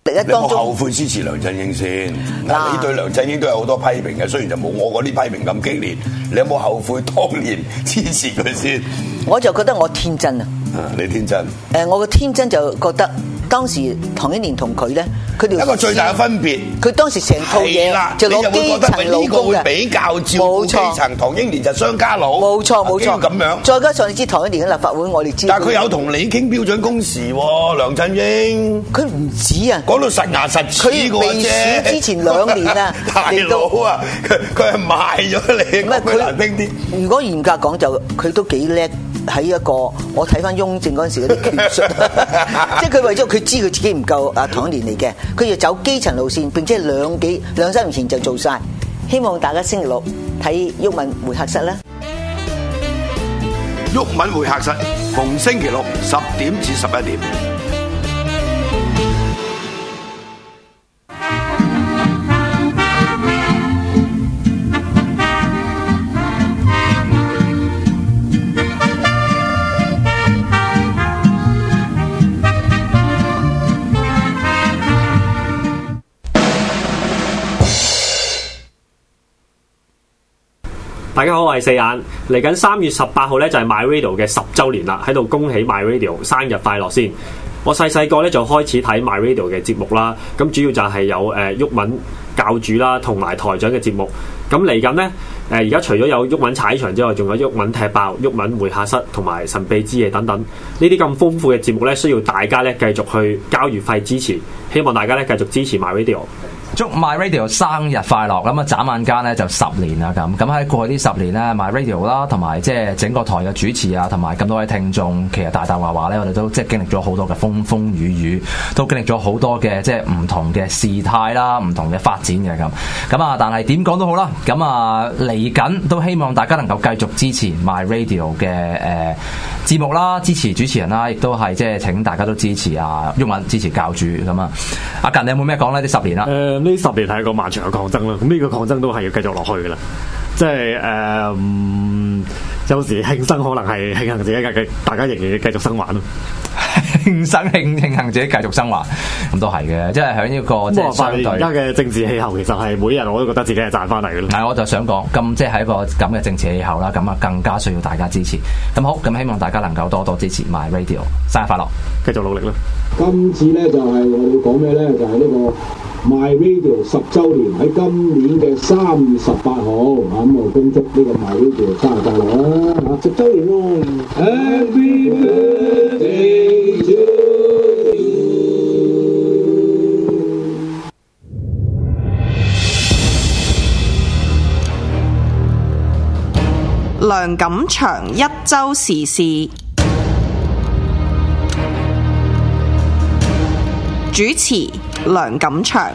你有冇後悔支持梁振英先？嗱，你對梁振英都有好多批評嘅，雖然就冇我嗰啲批評咁激烈。你有冇後悔當年支持佢先？ 我就覺得我天真啊！ 你天真？ 我嘅天真就覺得當時唐英年同佢咧，佢哋一個最大嘅分別， 佢當時成套嘢就攞基層勞工嘅， 比較照顧基層。唐英年就商家佬， 冇錯咁樣。 再加上你知唐英年嘅立法會，我哋知。 但係佢有同你傾標準工時喎，梁振英。 佢唔止啊， 講到實牙實齒嘅啫。 佢未選之前2年啊， 大佬啊，佢係賣咗你。唔係佢難聽啲。 如果嚴格講，就佢都幾叻。喺一個我睇翻雍正嗰陣時嗰啲權術，即係佢為咗佢知佢自己唔夠唐英年嚟嘅，佢就走基層路線，並且2、3年前就做晒。希望大家星期六睇毓民會客室啦。 毓民會客室逢星期六10點至11點。 大家好，我係四眼。嚟緊3月18號咧就係 MyRadio 嘅10週年啦，喺度恭喜 MyRadio 生日快樂先。我細個咧就開始睇 MyRadio 嘅節目啦，咁主要就係有毓民教主啦，同埋台長嘅節目。咁嚟緊咧而家除咗有毓民踩場之外，仲有毓民踢爆、毓民會客室同埋神秘之夜等等。呢啲咁豐富嘅節目咧，需要大家咧繼續去交月費支持。希望大家咧繼續支持 MyRadio。 祝 MyRadio 生日快樂！咁啊，眨眼間咧就10年啦咁。咁喺過去呢10年咧，MyRadio 啦，同埋即係整個台嘅主持啊，同埋咁多位聽眾，其實大話咧，我哋都即係經歷咗好多嘅風風雨雨，都經歷咗好多嘅即係唔同嘅事態啦，唔同嘅發展嘅咁。咁啊，但係點講都好啦，咁啊嚟緊都希望大家能夠繼續支持 MyRadio 嘅節目啦，支持主持人啦，亦都係即係請大家都支持啊毓民，支持教主咁啊。阿近你有冇咩講呢？呢10年啦。 呢10年係一個漫長嘅抗爭啦，咁呢個抗爭都係要繼續落去嘅啦。即係有時慶生可能係慶幸自己大家仍然要繼續生還咯。 慶幸自己繼續生還，咁都係嘅。即係喺呢個即係相對而家嘅政治氣候，其實係每日我都覺得自己係賺翻嚟嘅咯。 係，我就想講咁，即係喺一個咁嘅政治氣候啦，咁啊更加需要大家支持。咁好，咁希望大家能夠多多支持 MyRadio，生日快樂，繼續努力啦！ 今次咧就係我哋講咩咧？就係呢個 MyRadio 10週年喺今年嘅3月18號，咁我恭祝呢個 MyRadio 生日快樂啦！10週年喎，Happy birthday to you！ 梁錦祥1週時事。主持梁錦祥。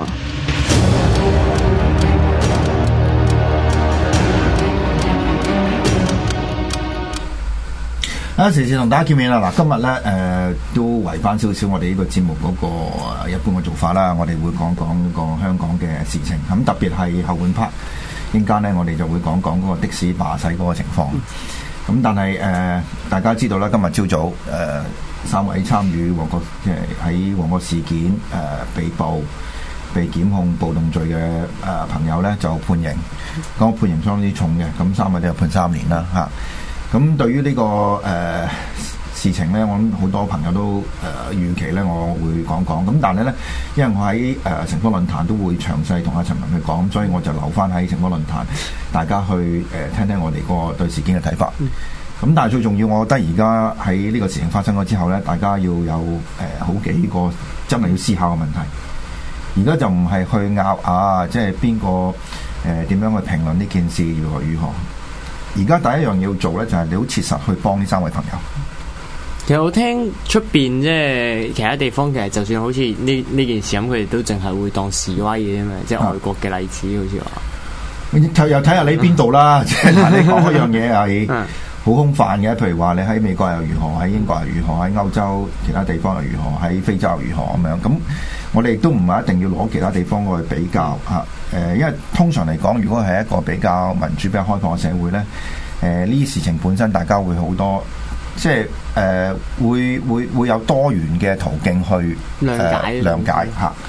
時事同大家見面啦！嗱，今日咧都圍翻少少我哋呢個節目嗰個一般嘅做法啦，我哋會講講個香港嘅事情，咁特別係後半 part，陣間咧我哋就會講講嗰個的士罷駛嗰個情況。咁但係大家知道啦，今日朝早3位參與旺角即係喺旺角事件被捕、被檢控暴動罪嘅朋友咧就判刑，咁判刑相當之重嘅，咁3位都有判3年啦嚇。咁對於呢個事情咧，我諗好多朋友都預期咧，我會講講。咁但係咧，因為我喺城邦論壇都會詳細同阿陳文去講，所以我就留翻喺城邦論壇，大家去聽聽我哋個對事件嘅睇法。咁但係最重要，我覺得而家喺呢個事情發生咗之後咧，大家要有好幾個真係要思考嘅問題。而家就唔係去拗即係邊個點樣去評論呢件事如何。而家第一樣要做咧，就係你好切實去幫呢3位朋友。 其實我聽出邊即係其他地方，其實就算好似呢件事咁，佢哋都淨係會當示威嘅啫嘛，即係外國嘅例子，好似話。 又睇下你邊度啦，即係你講一樣嘢係好空泛嘅，譬如話你喺美國又如何，喺英國又如何，喺歐洲其他地方又如何，喺非洲又如何咁樣。咁我哋亦都唔係一定要攞其他地方去比較嚇。因為通常嚟講，如果係一個比較民主、比較開放嘅社會咧，呢啲事情本身大家會好多，即係會有多元嘅途徑去諒解嚇。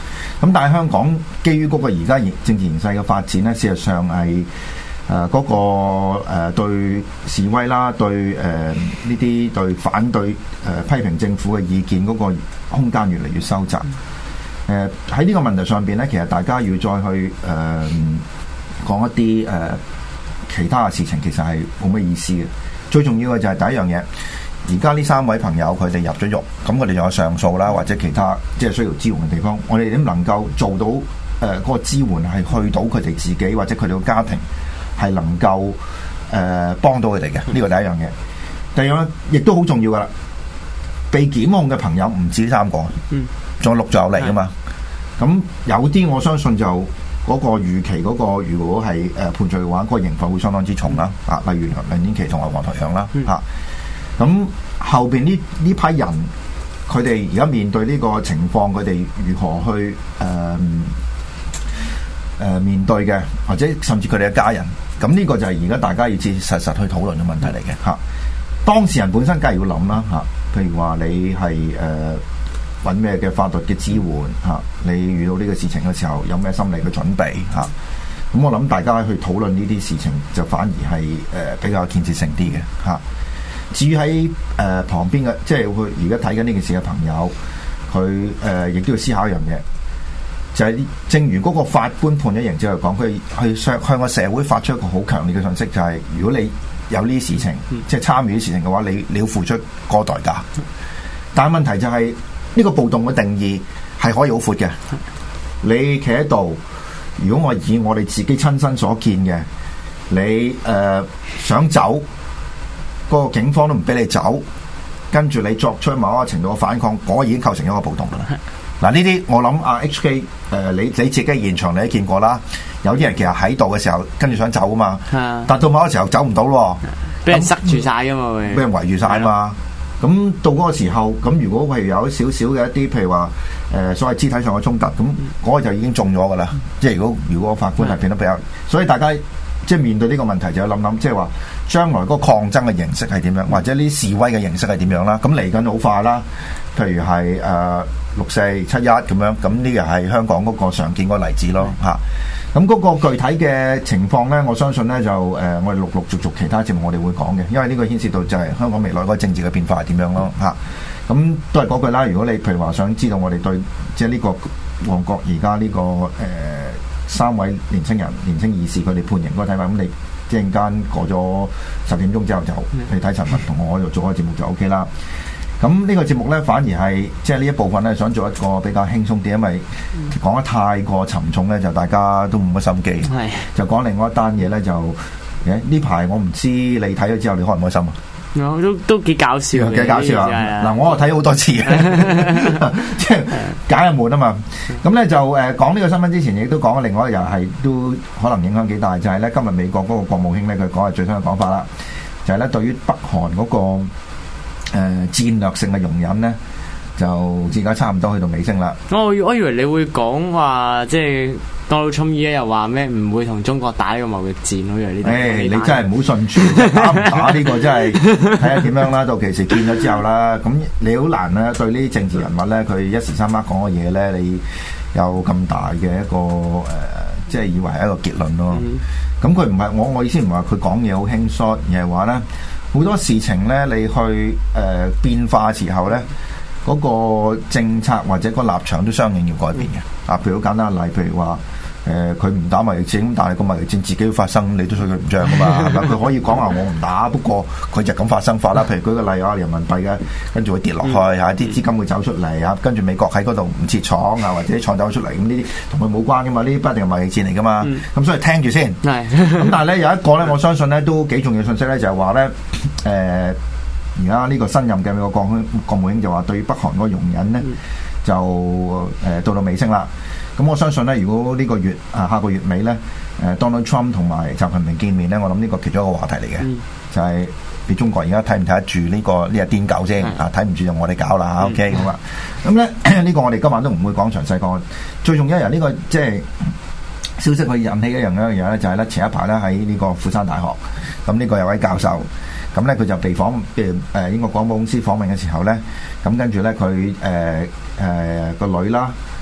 咁但係香港基於嗰個而家政治形勢嘅發展咧，事實上係嗰個對示威啦，對呢啲對反對批評政府嘅意見嗰個空間越嚟越收窄。喺呢個問題上邊咧，其實大家要再去講一啲其他嘅事情，其實係冇乜意思嘅。最重要嘅就係第一樣嘢，而家呢3位朋友佢哋入咗獄，咁佢哋仲有上訴啦，或者其他即係需要支援嘅地方，我哋點能夠做到嗰個支援係去到佢哋自己或者佢哋嘅家庭係能夠幫到佢哋嘅？呢個第一樣嘢。第二樣亦都好重要噶啦，被檢控嘅朋友唔止3個，仲有陸續有嚟噶嘛。咁有啲我相信就嗰個預期嗰個，如果係判罪嘅話，嗰個刑罰會相當之重啦。例如梁天琦同埋黃台仰啦。咁後邊呢批人，佢哋而家面對呢個情況，佢哋如何去面對嘅，或者甚至佢哋嘅家人，咁呢個就係而家大家要切切實實去討論嘅問題嚟嘅嚇。當事人本身梗係要諗啦嚇，譬如話你係揾咩嘅法律嘅支援嚇，你遇到呢個事情嘅時候有咩心理嘅準備嚇。咁我諗大家去討論呢啲事情就反而係比較建設性啲嘅嚇。至於喺旁邊嘅，即係佢而家睇緊呢件事嘅朋友，佢亦都要思考一樣嘢，就係正如嗰個法官判咗刑之後講，佢去向個社會發出一個好強烈嘅信息，就係如果你有呢啲事情，即係參與啲事情嘅話，你要付出個代價。但係問題就係呢個暴動嘅定義係可以好闊嘅。你企喺度，如果我以我哋自己親身所見嘅，你想走，個警方都唔俾你走，跟住你作出某一個程度嘅反抗，嗰已經構成一個暴動㗎啦。嗱，呢啲我諗阿 HK 你自己現場你都見過啦。有啲人其實喺度嘅時候跟住想走啊嘛，但到某個時候走唔到咯， 俾人塞住晒噶嘛， 俾人圍住晒啊嘛。咁到嗰個時候，咁如果譬如有少少嘅一啲譬如話所謂肢體上嘅衝突，咁嗰個就已經中咗噶啦。即係如果法官係變得比較，所以大家即係面對呢個問題就要諗諗，即係話將來嗰個抗爭嘅形式係點樣，或者呢示威嘅形式係點樣啦。咁嚟緊好快啦，譬如係6·4、7·1咁樣，咁呢個係香港嗰個常見嗰個例子咯嚇。咁嗰個具體嘅情況咧，我相信咧就我哋陸續其他節目我哋會講嘅，因為呢個牽涉到就係香港未來嗰個政治嘅變化係點樣咯嚇。咁都係嗰句啦，如果你譬如話想知道我哋對即係呢個旺角而家呢個3位年青義士佢哋判刑嗰個睇法，咁你即係陣間過咗10點鐘之後就你睇陳文同我喺度做開節目就 OK 啦。咁呢個節目咧，反而係即係呢一部分咧，想做一個比較輕鬆啲，因為講得太過沉重咧，就大家都冇乜心機。就講另外一單嘢咧，就呢排我唔知你睇咗之後，你開唔開心啊？ 都幾搞笑， 幾搞笑啊！嗱，我又睇咗好多次嘅，即係解下悶啊嘛。咁咧就講呢個新聞之前，亦都講咗另外一個又係都可能影響幾大，就係咧今日美國嗰個國務卿咧，佢講係最新嘅講法啦，就係咧對於北韓嗰個戰略性嘅容忍咧，就而家差唔多去到尾聲啦。 我以為你會講話，即係Donald Trump依家又話咩唔會同中國打呢個貿易戰咯。呢啲，你真係唔好信住，打唔打呢個真係睇下點樣啦。到其時見咗之後啦，咁你好難咧對呢啲政治人物咧，佢一時三刻講嘅嘢咧，你有咁大嘅一個即係以為係一個結論咯。咁佢唔係我意思唔係話佢講嘢好輕率，而係話咧。好多事情咧，你去變化嘅時候咧，嗰個政策或者個立場都相應要改變嘅。譬如好簡單嘅例，譬如話佢唔打貿易戰，但係個貿易戰自己要發生，你都吹佢唔脹噶嘛。佢可以講話我唔打，不過佢就咁發生法啦。譬如舉個例啊，人民幣嘅跟住會跌落去嚇，啲資金會走出嚟嚇，跟住美國喺嗰度唔設廠啊，或者廠走出嚟，咁呢啲同佢冇關噶嘛，呢啲不一定係貿易戰嚟噶嘛。咁所以聽住先。咁但係咧有一個咧，我相信咧都幾重要信息咧，就係話咧而家呢個新任嘅美國國務卿就話對於北韓嗰個容忍咧就到尾聲啦。咁我相信咧，如果呢個月下個月尾咧，Donald Trump 同埋習近平見面咧，我諗呢個其中一個話題嚟嘅，就係你中國而家睇唔睇得住呢日癲狗先睇唔住就我哋搞啦 OK 咁啊。咁咧呢個我哋今晚都唔會講詳細講。最重要一樣呢個即係消息去引起一樣嘢咧，就係咧前一排咧喺呢個釜山大學，咁呢個有位教授，咁咧佢就被訪英國廣播公司訪問嘅時候咧，咁跟住咧佢個女啦。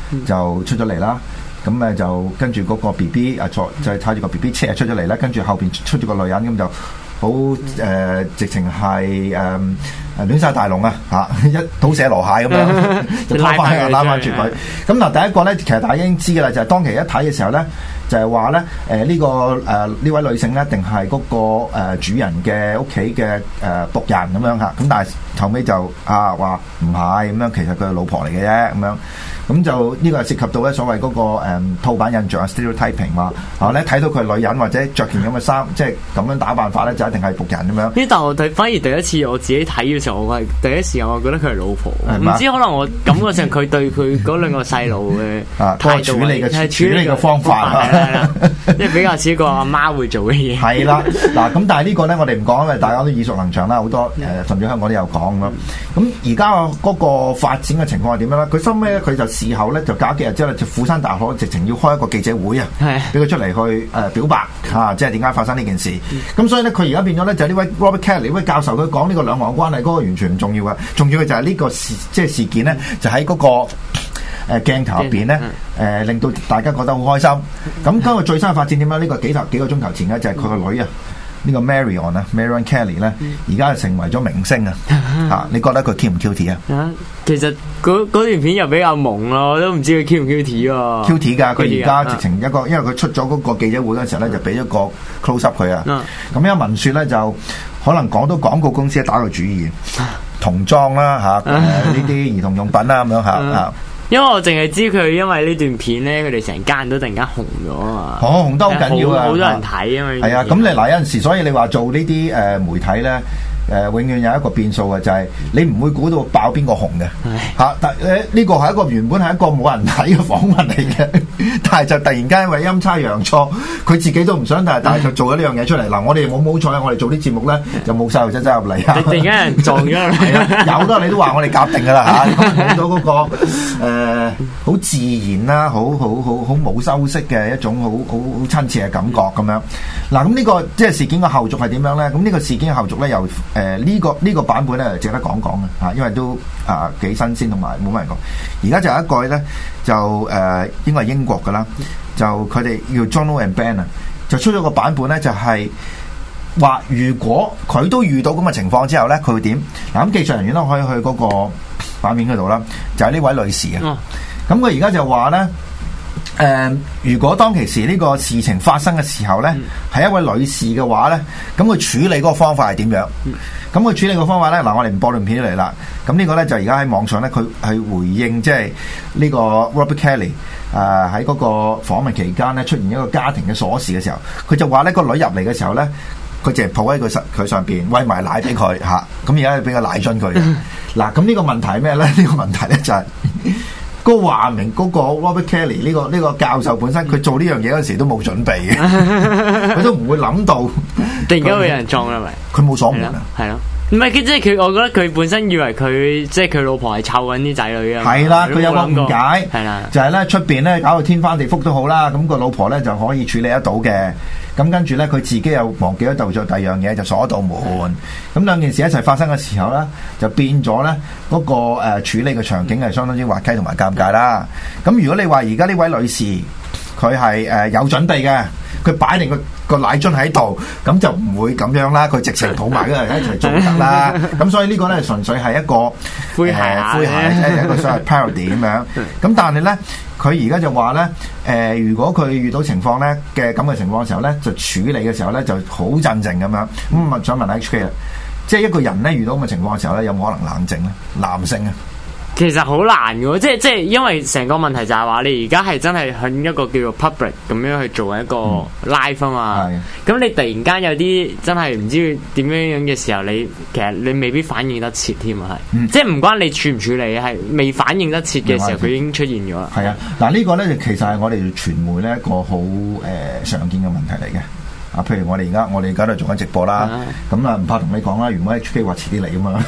就出咗嚟啦。咁誒就跟住嗰個 B B 坐就係睇住個 B B 車出咗嚟啦，跟住後邊出咗個女人咁就好直情係亂晒大龍啊嚇！一倒瀉羅蟹咁樣就拖翻拉翻住佢。咁嗱第一個咧，其實大家已經知嘅啦，就係、是、當其一睇嘅時候咧，就係話咧呢位女性咧，定係嗰個主人嘅屋企嘅僕人咁樣嚇。咁但係後尾就話唔係咁樣，其實佢係老婆嚟嘅啫咁樣。咁就呢個係涉及到咧所謂嗰個套版印象 stereotyping 話咧睇到佢係女人或者着件咁嘅衫，即係咁樣打扮法咧就一定係僕人咁樣。 但我反而第一次我自己睇嘅時候，我係第一時間我覺得佢係老婆，唔知可能我感覺上佢對佢嗰兩個細路嘅態度處理嘅方法係啦，即係比較似一個阿媽會做嘅嘢。 係啦，嗱咁但係呢個咧我哋唔講，因為大家都耳熟能詳啦，好多甚至香港都有講咁。咁而家嗰個發展嘅情況係點樣咧？佢收尾咧佢就事後咧就隔幾日之後就釜山大學直情要開一個記者會啊，俾佢出嚟去表白嚇，即係點解發生呢件事。咁所以咧佢而家變咗咧就呢位 Robert Kelly 呢位教授佢講呢個兩岸關係嗰個完全唔重要嘅，重要嘅就係呢個事件咧就喺嗰個鏡頭入邊咧令到大家覺得好開心。咁今日最新嘅發展點樣？呢個幾個鐘頭前咧就係佢個女啊。呢個 Marion Kelly 咧，而家就成為咗明星啊！嚇，你覺得佢 cute 唔 cute 啊？ 其實嗰段片又比較朦咯，我都唔知佢 cute 唔 cute 喎。 cute 㗎，佢而家直情一個，因為佢出咗嗰個記者會嗰陣時候咧，就俾咗個 close up 佢啊。咁因為文説咧就可能講到廣告公司打個主意，童裝啦嚇，呢啲兒童用品啦咁樣嚇。 因為我淨係知佢因為呢段片咧，佢哋成家人都突然間紅咗啊！ 紅得好緊要啊！ 好多人睇啊嘛。係啊， 咁你嗱有陣時，所以你話做呢啲媒體咧。永遠有一個變數嘅，就係、是、你唔會估到爆邊個紅嘅嚇。但呢個係一個原本係一個冇人睇嘅訪問嚟嘅，但係就突然間因為陰差陽錯，佢自己都唔想，但係就做咗呢樣嘢出嚟。嗱，我哋冇彩，我哋做啲節目咧就冇細路仔走入嚟啊！ 突然間人撞咗， 係啊，有得你都話我哋夾定㗎啦嚇，睇到嗰個好自然啦，好冇修飾嘅一種好親切嘅感覺咁樣。嗱，咁呢個即係事件嘅後續係點樣咧？咁呢個事件嘅後續咧又呢個版本咧值得講嘅嚇，因為都幾新鮮同埋冇乜人講。而家就有一個咧就應該係英國嘅啦，就佢哋叫 Jono and Ben 啊，就出咗個版本咧，就係話如果佢都遇到咁嘅情況之後咧，佢會點？嗱，咁技術人員都可以去嗰個版面嗰度啦，就係呢位女士啊。咁佢而家就話咧。如果當其時呢個事情發生嘅時候呢，係一位女士嘅話呢，咁佢處理嗰個方法係點樣？咁佢處理個方法呢，嗱，我哋唔播段片出嚟啦。咁呢個呢，就而家喺網上呢，佢係回應即係呢個 Robert Kelly 喺嗰個訪問期間呢，出現一個家庭嘅鎖匙嘅時候，佢就話呢個女入嚟嘅時候呢，佢淨係抱喺佢上邊餵埋奶俾佢嚇，咁而家俾個奶樽佢。嗱，咁呢個問題係咩呢？呢個問題呢，就係。個話明嗰個 Robert Kelly 呢個教授本身佢做呢樣嘢嗰時都冇準備嘅，佢都唔會諗到突然間會有人撞啦咪？ 佢冇鎖門啊， 係咯，唔係即係佢，我覺得佢本身以為佢即係佢老婆係湊緊啲仔女啊，係啦，佢有個誤解， 係啦， 就係咧出邊咧搞到天翻地覆都好啦，咁個老婆咧就可以處理得到嘅。咁跟住咧，佢自己又忘記咗做第二樣嘢，就鎖到門。咁兩件事一齊發生嘅時候咧，就變咗咧嗰個處理嘅場景係相當之滑稽同埋尷尬啦。咁如果你話而家呢位女士佢係有準備嘅，佢擺定個奶樽喺度，咁就唔會咁樣啦。佢直情抱埋嗰人一齊做得啦。咁所以呢個咧純粹係一個詼諧， 即係一個所謂 parody 咁樣。咁但係咧。佢而家就話咧，如果佢遇到情況咧嘅咁嘅情況嘅時候咧，就處理嘅時候咧就好鎮靜咁樣。咁想問 HK 啦，即係一個人咧遇到咁嘅情況嘅時候咧，有冇可能冷靜咧？男性啊？ 其實好難嘅，即係因為成個問題就係話你而家係真係向一個叫做 public 咁樣去做一個 live 啊嘛。咁你突然間有啲真係唔知點樣嘅時候，其實你未必反應得切添啊，即係唔關你處唔處理，係未反應得切嘅時候，佢已經出現咗啦。係啊， 嗱呢個咧其實係我哋傳媒咧一個好常見嘅問題嚟嘅。啊，譬如我哋而家都做緊直播啦，咁唔怕同你講啦，原本 HK 話遲啲嚟啊嘛，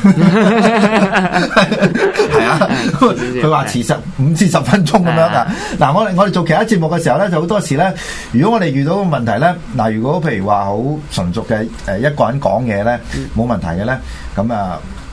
係啊，佢話遲5至10分鐘咁樣噶。嗱，我哋做其他節目嘅時候咧，就好多時咧，如果我哋遇到個問題咧，嗱，如果譬如話好純熟嘅一個人講嘢咧，冇問題嘅咧，咁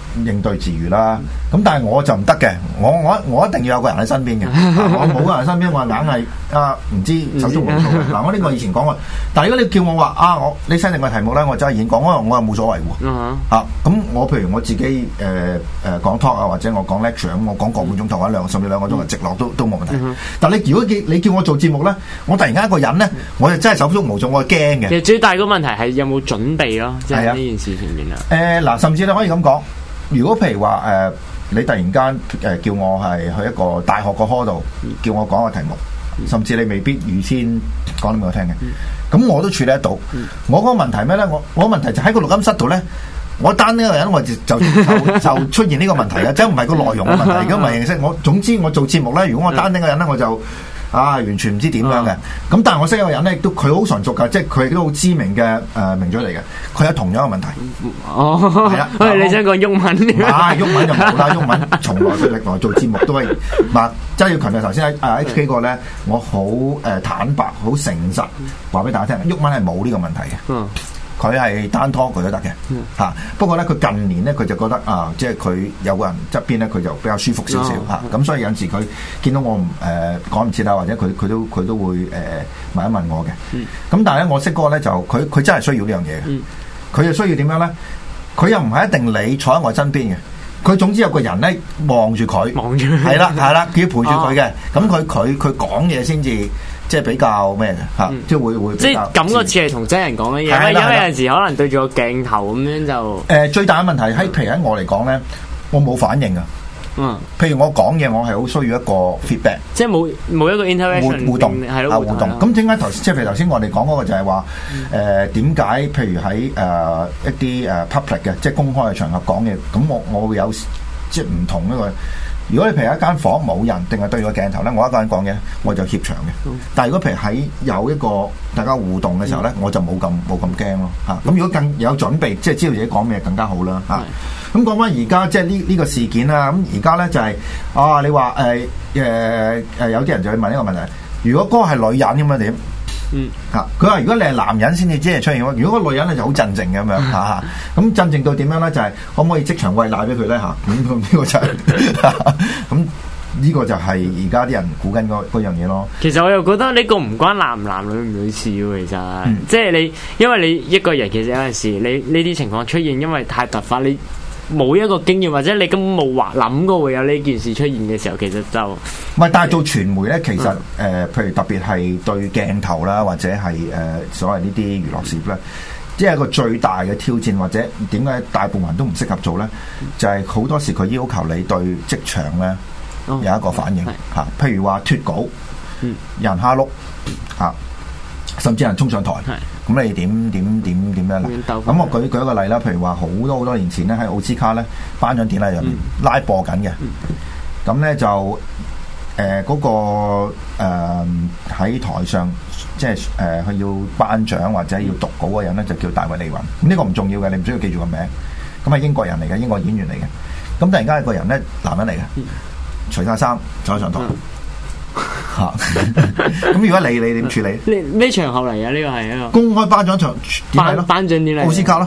應對自如啦。咁但係我就唔得嘅，我一定要有個人喺身邊嘅。我冇個人喺身邊，我硬係唔知手足無措嘅。嗱，我呢個以前講過，但係如果你叫我話你 send 定個題目咧，我真係演講，我又冇所謂喎。咁我譬如我自己講 talk 啊，或者我講 lecture， 咁我講個半鐘頭或者甚至兩個鐘頭直落都冇問題。但係如果你叫我做節目咧，我突然間一個人咧，我就真係手足無措，我係驚嘅。 其實最大個問題係有冇準備咯，即係呢件事前面啊。 嗱，甚至你可以咁講，如果譬如話你突然間叫我係去一個大學個 hall 度，叫我講個題目，甚至你未必預先講俾我聽嘅，咁我都處理得到。我嗰個問題咩咧？我個問題就喺個錄音室度咧，我單呢個人我就出現呢個問題嘅，即係唔係個內容嘅問題，而家唔係認識我。總之我做節目咧，如果我單呢個人咧，我就完全唔知點樣嘅。咁但係我識一個人咧，都佢好純熟㗎，即係佢都好知名嘅名嘴嚟嘅。佢有同樣嘅問題。係啦， 你想講英文？ 英文就冇啦，英文從來佢歷來做節目都係即係要強調頭先喺HK 個咧，我好坦白、好誠實話俾大家聽，英文係冇呢個問題嘅。佢係單拖佢都得嘅嚇，不過咧佢近年咧佢就覺得即係佢有個人側邊咧，佢就比較舒服少少嚇，咁所以有陣時佢見到我講唔切啊，或者佢都會問一問我嘅。咁但係咧我識嗰個咧就佢真係需要呢樣嘢嘅，佢就需要點樣咧？佢又唔係一定你坐喺我身邊嘅，佢總之有個人咧望住佢，係啦，佢要陪住佢嘅，咁佢講嘢先至。即係比較咩嘅嚇，即係會即係感覺似係同真人講嘅嘢，因為有陣時可能對住個鏡頭咁樣就最大嘅問題譬如喺我嚟講咧，我冇反應啊。譬如我講嘢，我係好需要一個 feedback，即係冇一個 interaction 互動係咯互動。咁點解即係譬如頭先我哋講嗰個就係話點解譬如喺一啲public 嘅即係公開嘅場合講嘢，咁我會有即係唔同一個。如果你譬如一間房冇人，定係對住個鏡頭咧，我一個人講嘢，我就怯場嘅。但係如果譬如喺有一個大家互動嘅時候咧，我就冇咁驚咯嚇。咁如果更有準備，即係知道自己講咩更加好啦嚇。咁講翻而家即係呢個事件啦。咁而家咧就係你話有啲人就會問呢個問題：如果嗰個係女人咁樣點？佢話如果你係男人先至即係出現，如果個女人咧就好鎮靜嘅咁樣嚇。咁鎮靜到點樣咧？就係可唔可以即場餵奶俾佢咧嚇？咁呢個就係咁呢個就係而家啲人估緊嗰樣嘢咯。 其實我又覺得呢個唔關男女唔女事喎，其實即係你因為你一個人其實有陣時你呢啲情況出現，因為太突發，你冇一個經驗或者你根本冇話諗過會有呢件事出現嘅時候，其實就唔係。但係做傳媒咧，其實譬如特別係對鏡頭啦，或者係所謂呢啲娛樂事業咧，即係一個最大嘅挑戰，或者點解大部分人都唔適合做咧？就係好多時佢要求你對職場咧有一個反應嚇，譬如話脫稿，有人蝦碌嚇，甚至有人衝上台。咁你點樣啦？咁我舉一個例啦，譬如話好多年前咧喺奧斯卡咧頒獎典禮入面拉播緊嘅，咁咧就嗰個喺台上即係佢要頒獎或者要讀稿嗰人咧就叫大衛利雲。咁呢個唔重要嘅，你唔需要記住個名。咁係英國人嚟嘅，英國演員嚟嘅。咁突然間有個人咧，男人嚟嘅，除晒衫走上台。咁如果你點處理？ 咩場合嚟嘅？呢個係一個公開頒獎場典禮咯， 頒獎典禮奧斯卡咯。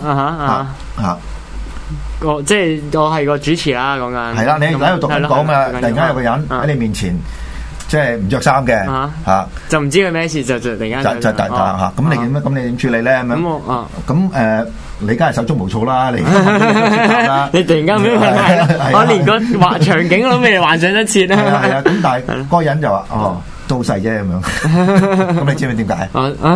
即係我係個主持啦，講緊係啦，你喺度讀緊講嘛，突然間有個人喺你面前，即係唔着衫嘅就唔知佢咩事，就突然間就咁你點咧？咁你點處理咧？咁你梗係手足無措啦！你你突然間咩問題？我連個場景都未幻想得切啦。 係啊，咁但係嗰個人就話都好細啫咁樣。咁你知唔知點解？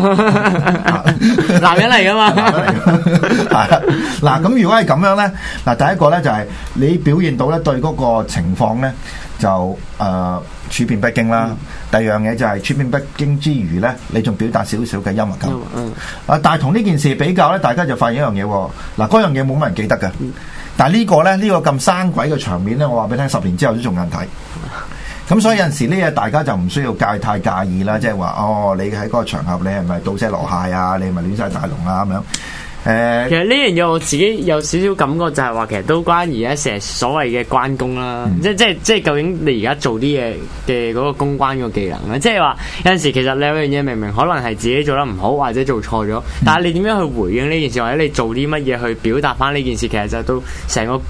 男人嚟噶嘛？ 嗱，咁如果係咁樣咧，嗱，第一個咧就係你表現到咧對嗰個情況咧就處變不驚啦。第二樣嘢就係處變不驚之餘咧，你仲表達少少嘅幽默感。但係同呢件事比較咧，大家就發現一樣嘢喎。嗱，嗰樣嘢冇乜人記得嘅。但係呢個咧，呢個咁生鬼嘅場面咧，我話俾你聽，10年之後都仲有人睇。咁所以有陣時呢嘢大家就唔需要太介意啦，即係話你喺嗰個場合你係咪倒瀉籮蟹啊？你係咪亂晒大龍啊？咁樣。 其實呢樣嘢我自己有少少感覺就係話，其實都關而家成日所謂嘅關公啦，即係究竟你而家做啲嘢嘅嗰個公關個技能咧，即係話有陣時其實你有樣嘢明明可能係自己做得唔好或者做錯咗，但係你點樣去回應呢件事，或者你做啲乜嘢去表達翻呢件事，其實就到成個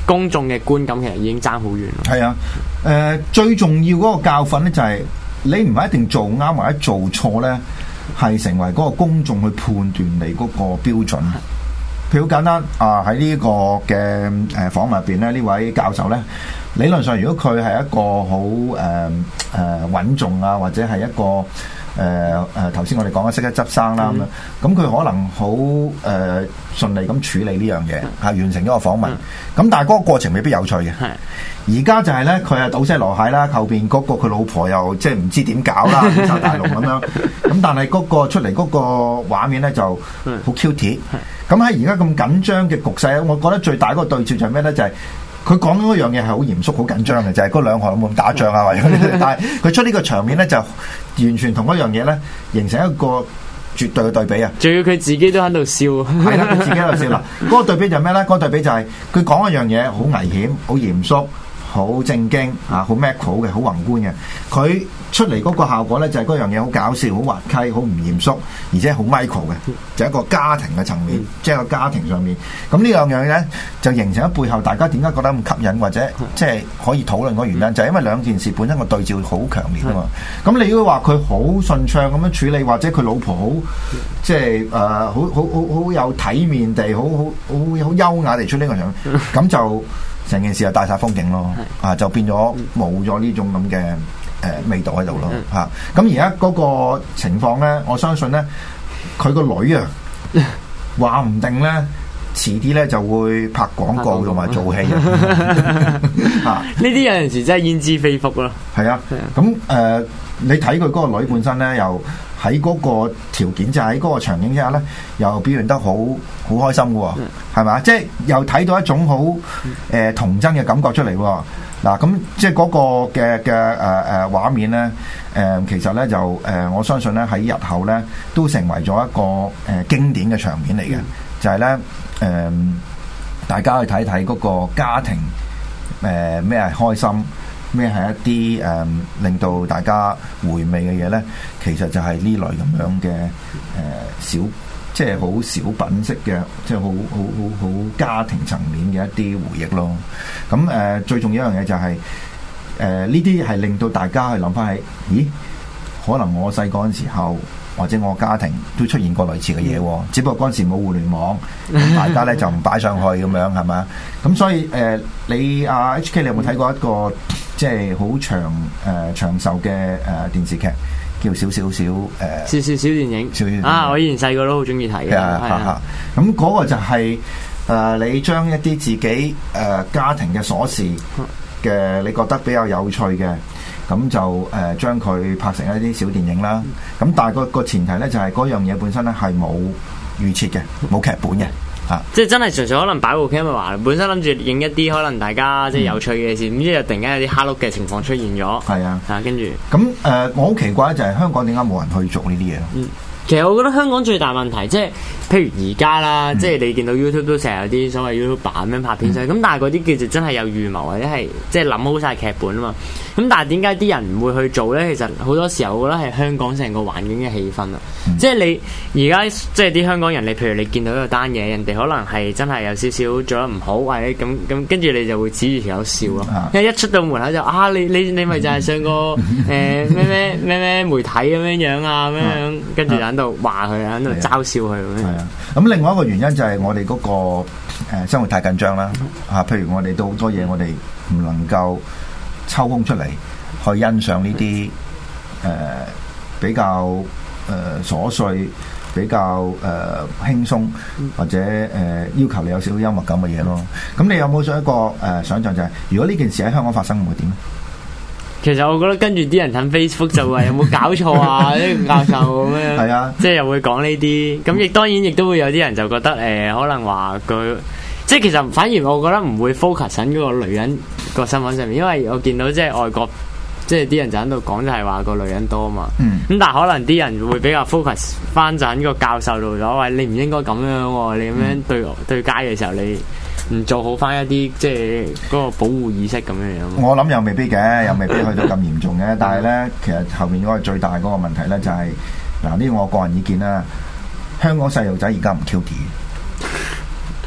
公眾嘅觀感其實已經爭好遠。 係啊，最重要嗰個教訓咧就係你唔係一定做啱或者做錯咧，係成為嗰個公眾去判斷你嗰個標準。譬如好簡單啊，喺呢個嘅訪問入邊咧，呢位教授咧，理論上如果佢係一個好穩重啊，或者係一個頭先我哋講嘅識得執生啦咁佢可能好順利咁處理呢樣嘢，完成咗個訪問。咁但係嗰個過程未必有趣嘅。而家就係咧，佢係倒瀉籮蟹啦，後邊嗰個佢老婆又即係唔知點搞啦，亂殺大龍咁樣。咁但係嗰個出嚟嗰個畫面咧就好 cute。咁喺而家咁緊張嘅局勢，我覺得最大嗰個對照就係咩咧？就係佢講嗰樣嘢係好嚴肅、好緊張嘅，就係嗰兩韓有冇咁打仗啊，或者但係佢出呢個場面咧，就完全同一樣嘢咧，形成一個絕對嘅對比啊！ 仲要佢自己都喺度笑， 係啦，佢自己喺度笑啦。嗰個對比就係咩咧？嗰個對比就係佢講一樣嘢好危險、好嚴肅、好正經啊，好 macro 嘅，好宏觀嘅。佢出嚟嗰個效果咧，就係嗰樣嘢好搞笑、好滑稽、好唔嚴肅，而且好 micro 嘅，就係一個家庭嘅層面，即係個家庭上面。咁呢兩樣嘢咧，就形成咗背後大家點解覺得咁吸引，或者即係可以討論嗰原因，就係因為兩件事本身個對照好強烈啊嘛。咁你如果話佢好順暢咁樣處理，或者佢老婆好即係好有體面地，好優雅地出呢個場，咁就成件事就帶晒風景咯。就變咗冇咗呢種咁嘅味道喺度咯嚇。咁而家嗰個情況咧，我相信咧，佢個女啊話唔定咧，遲啲咧就會拍廣告同埋做戲啊！ 呢啲有陣時真係焉知非福咯。 係啊，咁你睇佢嗰個女本身咧，又喺嗰個條件，就喺嗰個場景之下咧，又表現得好開心嘅喎，係咪？即係又睇到一種好童真嘅感覺出嚟喎。嗱，咁即係嗰個嘅畫面咧，其實咧就我相信咧喺日後咧都成為咗一個經典嘅場面嚟嘅，就係咧大家去睇睇嗰個家庭咩係開心，咩係一啲令到大家回味嘅嘢咧，其實就係呢類咁樣嘅小。即係好小品式嘅，即係好家庭層面嘅一啲回憶咯。咁最重要一樣嘢就係呢啲係令到大家去諗翻起，咦？可能我細個嗰陣時候，或者我家庭都出現過類似嘅嘢，只不過嗰陣時冇互聯網，大家咧就唔擺上去咁樣，係咪？咁所以你HK 你有冇睇過一個即係好長壽嘅電視劇？叫少電影啊！我以前細個都好中意睇嘅。咁嗰個就係你將一啲自己家庭嘅瑣事嘅，你覺得比較有趣嘅，咁就將佢拍成一啲小電影啦。咁但係個前提咧就係嗰樣嘢本身咧係冇預設嘅，冇劇本嘅。 即係真係純粹可能擺部 camera，本身諗住影一啲可能大家即係有趣嘅事，點知就突然間有啲蝦碌嘅情況出現咗。係啊，跟住咁我好奇怪就係香港點解冇人去做呢啲嘢咯？ 其實我覺得香港最大問題即係，譬如而家啦，即係你見到 YouTube 都成日有啲所謂 YouTube 版咁樣拍片上，咁但係嗰啲叫做真係有預謀或者係即係諗好晒劇本啊嘛。咁但係點解啲人唔會去做咧？其實好多時候我覺得係香港成個環境嘅氣氛啊。即係你而家即係啲香港人，你譬如你見到一個單嘢，人哋可能係真係有少少做得唔好，或者咁跟住你就會指住條友笑咯。因為一出到門口就你咪就係上個咩媒體咁樣啊咁樣，跟住就喺度話佢，喺度嘲笑佢咁樣。 係啊，咁另外一個原因就係我哋嗰個生活太緊張啦。譬如我哋都好多嘢，我哋唔能夠抽空出嚟去欣賞呢啲比較瑣碎、比較輕鬆或者要求你有少少幽默感嘅嘢咯。咁你有冇一個想像就係，如果呢件事喺香港發生會點咧？ 其實我覺得跟住啲人睇 Facebook 就話有冇搞錯啊？呢個教授咁樣，係啊，即係又會講呢啲。咁亦當然亦都會有啲人就覺得可能話佢。即係其實反而我覺得唔會 focus 喺嗰個女人個新聞上面，因為我見到即係外國即係啲人就喺度講就係話個女人多嘛。咁但係可能啲人會比較 focus 翻就喺個教授度咗，喂，你唔應該咁樣喎，你咁樣對街嘅時候你唔做好翻一啲即係嗰個保護意識咁樣樣。我諗又未必嘅，又未必去到咁嚴重嘅。但係咧，其實後面嗰個最大嗰個問題咧就係嗱，呢個我個人意見啦，香港細路仔而家唔 Q 啲。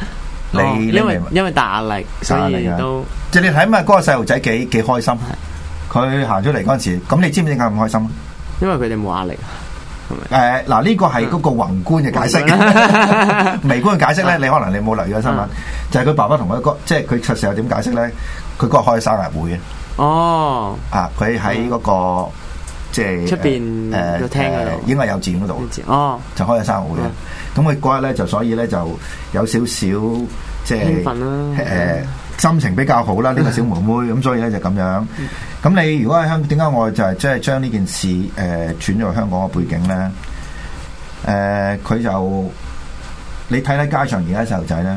因為大壓力，所以都即係你睇下嗰個細路仔幾開心，佢行出嚟嗰陣時，咁你知唔知點解咁開心？ 因為佢哋冇壓力。 嗱，呢個係嗰個宏觀嘅解釋，微觀嘅解釋咧，你可能你冇留意個新聞，就係佢爸爸同佢哥，即係佢實時候點解釋咧？佢嗰日開生日會嘅。哦。佢喺嗰個即係出邊個廳嗰度， 應該幼稚園嗰度。哦。就開咗生日會嘅。咁佢嗰日咧就所以咧就有少少即係興奮啦。心情比較好啦，呢個小妹妹咁，所以咧就咁樣。咁你如果喺香港，點解我就係即係將呢件事轉咗去香港嘅背景咧？佢就你睇睇街上而家細路仔咧，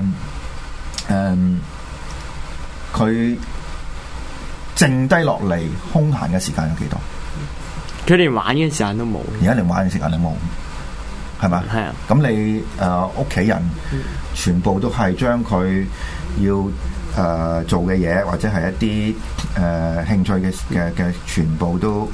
佢剩低落嚟空閒嘅時間有幾多？ 佢連玩嘅時間都冇， 而家連玩嘅時間都冇，係咪？係啊。咁你屋企人全部都係將佢要做嘅嘢，或者係一啲興趣嘅全部都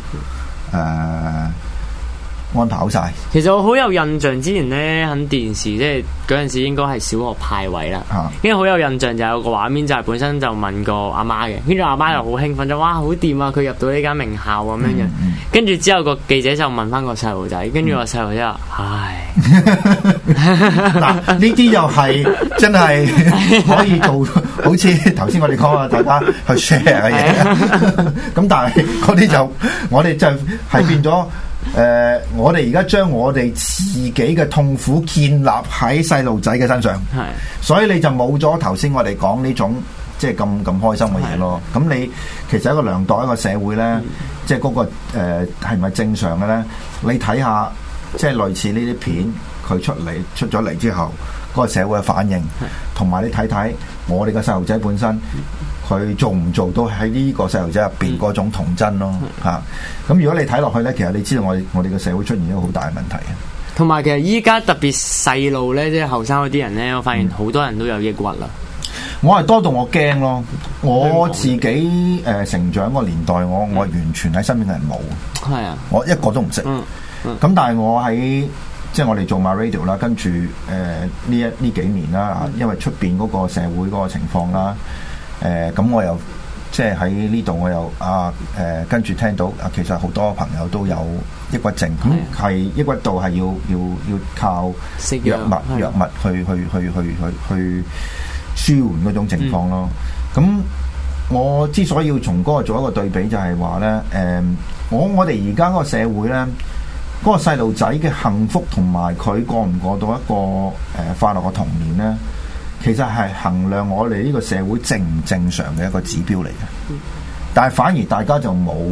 安排好晒。 其實我好有印象，之前咧喺電視，即係嗰陣時應該係小學派位啦。因為好有印象就有個畫面，就係本身就問過阿媽嘅，跟住阿媽又好興奮，就哇好掂啊！佢入到呢間名校咁樣嘅。跟住之後個記者就問翻個細路仔，跟住個細路仔話：唉， 嗱呢啲又係真係可以做，好似頭先我哋講啊，大家去 share 嘅嘢。咁但係嗰啲就我哋就係變咗。我哋而家將我哋自己嘅痛苦建立喺細路仔嘅身上，所以你就冇咗頭先我哋講呢種即係咁開心嘅嘢咯。咁你其實一個量度一個社會咧，即係嗰個係咪正常嘅咧？你睇下即係類似呢啲片，佢出咗嚟之後，嗰個社會嘅反應，同埋你睇睇我哋嘅細路仔本身。佢做唔做到喺呢個細路仔入邊嗰種童真咯嚇，咁如果你睇落去咧，其實你知道我哋嘅社會出現一個好大嘅問題嘅。同埋其實依家特別細路咧，即係後生嗰啲人咧，我發現好多人都有抑鬱啦。 我係多到我驚咯，我自己成長個年代，我完全喺身邊嘅人冇。係啊，我一個都唔識。咁但係我喺即係我哋做 MyRadio 啦，跟住呢幾年啦，因為出邊嗰個社會嗰個情況啦。咁我又即係喺呢度，我又跟住聽到其實好多朋友都有抑鬱症，咁係抑鬱到係要靠藥物去舒緩嗰種情況咯。咁我之所以要從嗰個做一個對比，就係話咧，我哋而家嗰個社會咧，嗰個細路仔嘅幸福同埋佢過唔過到一個快樂嘅童年咧，其實係衡量我哋呢個社會正唔正常嘅一個指標嚟嘅，但係反而大家就冇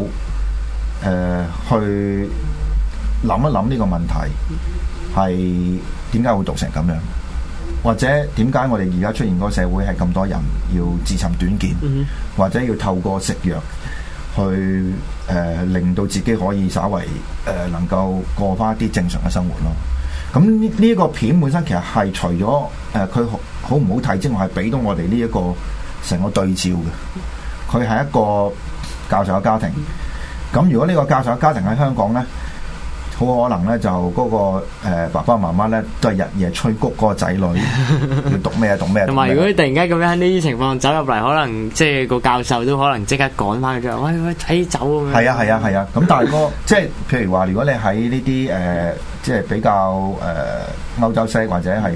去諗一諗呢個問題係點解會讀成咁樣，或者點解我哋而家出現嗰個社會係咁多人要自尋短見，或者要透過食藥去令到自己可以稍為能夠過返一啲正常嘅生活咯。咁呢一個片本身其實係除咗佢好唔好睇之外，係俾到我哋呢一個成個對照嘅。佢係一個教授嘅家庭。咁如果呢個教授嘅家庭喺香港咧，好可能咧就嗰個爸爸媽媽咧都係日夜催谷嗰個仔女要讀咩。同埋如果突然間咁樣喺呢啲情況走入嚟，可能即係個教授都可能即刻趕翻佢出嚟，喂仔走咁樣。係啊。咁但係即係譬如話，如果你喺呢啲即係比較歐洲式或者係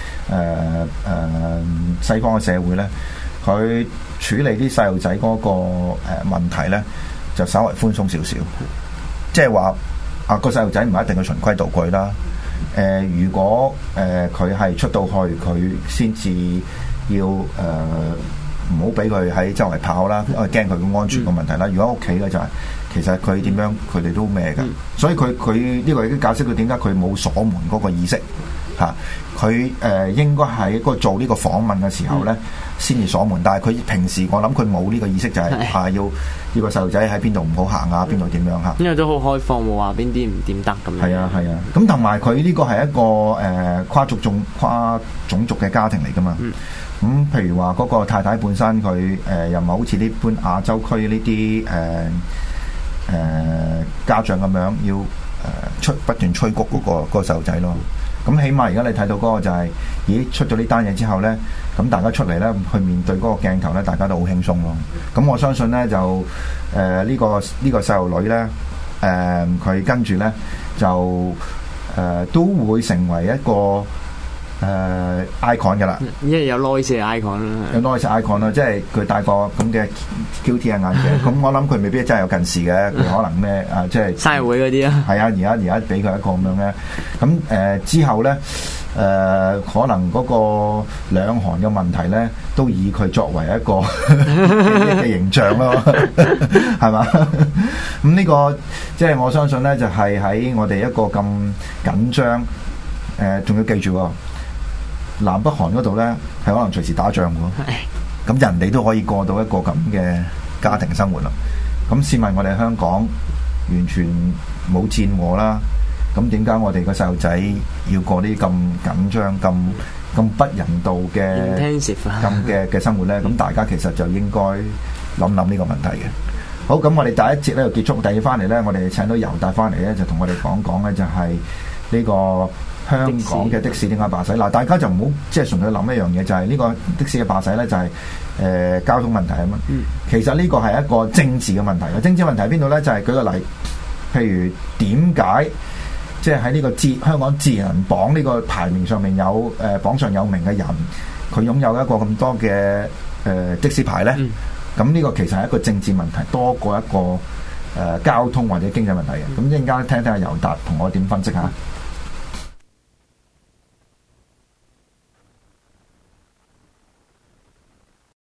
西方嘅社會咧，佢處理啲細路仔嗰個問題咧，就稍微寬鬆少少，即係話個細路仔唔係一定要循規蹈矩啦。如果佢係出到去，佢先至要唔好俾佢喺周圍跑啦，因為驚佢嘅安全個問題啦。如果屋企嘅就係、其實佢點樣，佢哋都咩㗎，所以佢呢個已經解釋佢點解佢冇鎖門嗰個意識嚇。佢應該喺一個做呢個訪問嘅時候咧，先至鎖門。但係佢平時我諗佢冇呢個意識，就係要個細路仔喺邊度唔好行啊，邊度點樣嚇。因為都好開放，冇話邊啲唔點得咁樣。係啊。咁同埋佢呢個係一個跨種族嘅家庭嚟㗎嘛。咁譬如話嗰個太太本身佢又唔係好似呢般亞洲區呢啲家長咁樣要不斷催谷嗰個細路仔咯。 咁起碼而家你睇到嗰個就係、咦出咗呢單嘢之後咧，咁大家出嚟咧去面對嗰個鏡頭咧，大家都好輕鬆咯。咁我相信咧就呢個細路女咧佢跟住咧就都會成為一個icon 㗎啦， 因為有 noise icon 啦， 有 noise icon 啦，即係佢戴個咁嘅 QT 嘅眼鏡，咁我諗佢未必真係有近視嘅，佢可能咩即係生日會嗰啲啊， 係啊，而家俾佢一個咁樣咧，咁之後咧可能嗰個兩韓嘅問題咧，都以佢作為一個嘅形象咯，係嘛？咁呢個即係我相信咧，就係喺我哋一個咁緊張仲要記住喎。南北韓嗰度咧係可能隨時打仗嘅，咁人哋都可以過到一個咁嘅家庭生活啦。咁試問我哋香港完全冇戰禍啦，咁點解我哋個細路仔要過啲咁緊張、咁不人道嘅咁嘅生活咧？咁大家其實就應該諗呢個問題嘅。好，咁我哋第一節咧就結束，第二翻嚟咧，我哋請到尤達翻嚟咧，就同我哋講咧，就係呢個香港嘅的士點解罷駛？嗱，大家就唔好即係純粹諗一樣嘢，就係呢個的士嘅罷駛咧，就係交通問題啊嘛。其實呢個係一個政治嘅問題。政治問題喺邊度咧？就係舉個例，譬如點解即係喺呢個香港智能榜呢個排名上面有榜上有名嘅人，佢擁有一個咁多嘅的士牌咧？咁呢個其實係一個政治問題多過一個交通或者經濟問題嘅。咁一陣間聽聽阿尤達同我點分析下。